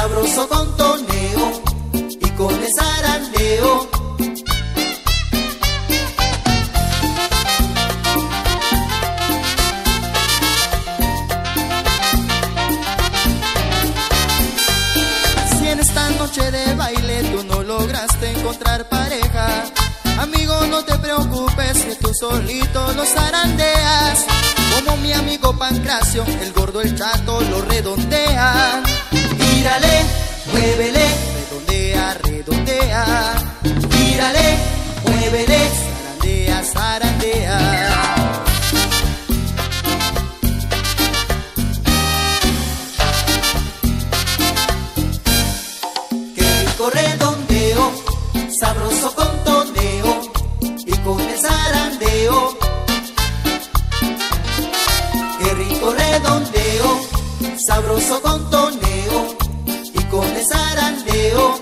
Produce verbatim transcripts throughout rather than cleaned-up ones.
sabroso contoneo y con el zarandeo. Si en esta noche de baile tú no lograste encontrar pareja, amigo, no te preocupes que tú solito lo zarandeas. Como mi amigo Pancracio, el gordo, el chato lo redondea. Tírale, muévele, redondea, redondea. Tírale, muévele, zarandea, zarandea. Qué rico redondeo, sabroso contoneo y con el zarandeo. Qué rico redondeo, sabroso contoneo y con el zarandeo.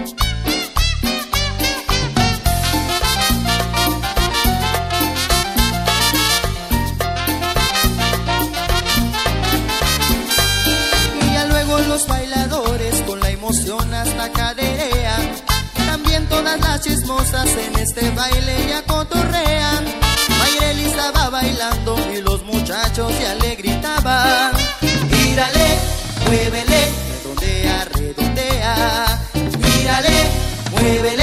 Y ya luego los bailadores con la emoción hasta caderean. También todas las chismosas en este baile ya cotorrean. Mayreli estaba bailando y los muchachos ya le gritaban. Tírale, muévele, redondea, redondea. Tírale, muévele.